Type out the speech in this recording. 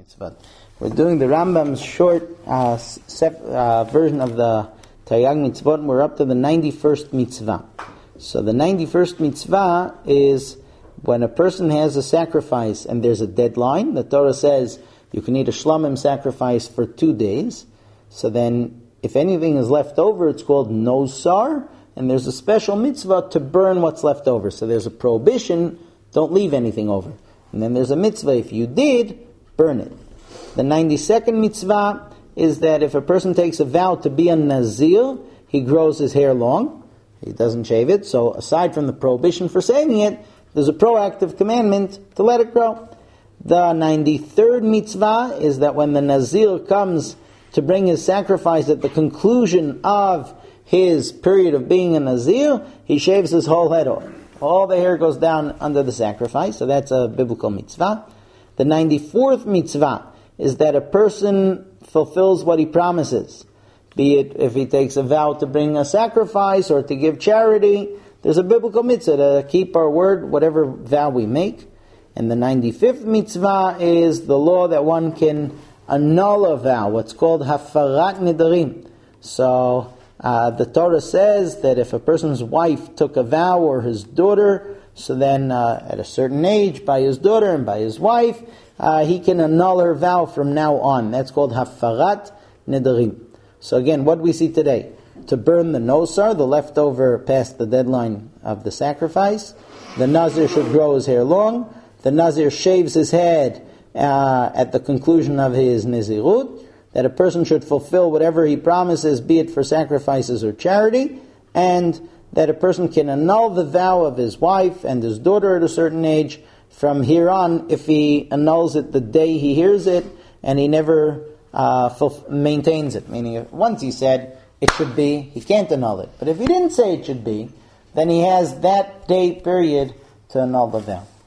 mitzvah. We're doing the Rambam's short version of the Taryag mitzvot, and we're up to the 91st mitzvah. So the 91st mitzvah is when a person has a sacrifice and there's a deadline. The Torah says you can eat a shlamim sacrifice for 2 days. So then if anything is left over, it's called nosar, and there's a special mitzvah to burn what's left over. So there's a prohibition, don't leave anything over. And then there's a mitzvah, if you did, burn it. The 92nd mitzvah is that if a person takes a vow to be a nazir, he grows his hair long. He doesn't shave it. So aside from the prohibition for saving it, there's a proactive commandment to let it grow. The 93rd mitzvah is that when the nazir comes to bring his sacrifice at the conclusion of his period of being a nazir, he shaves his whole head off. All the hair goes down under the sacrifice, so that's a biblical mitzvah. The 94th mitzvah is that a person fulfills what he promises. Be it if he takes a vow to bring a sacrifice or to give charity, there's a biblical mitzvah to keep our word, whatever vow we make. And the 95th mitzvah is the law that one can annul a vow, what's called hafarat nidarim. So the Torah says that if a person's wife took a vow, or his daughter, so then at a certain age, by his daughter and by his wife, he can annul her vow from now on. That's called hafarat nidarim. So again, what do we see today? To burn the nosar, the leftover past the deadline of the sacrifice. The nazir should grow his hair long. The nazir shaves his head at the conclusion of his nizirut. That a person should fulfill whatever he promises, be it for sacrifices or charity, and that a person can annul the vow of his wife and his daughter at a certain age from here on if he annuls it the day he hears it and he never maintains it. Meaning, once he said it should be, he can't annul it. But if he didn't say it should be, then he has that day period to annul the vow.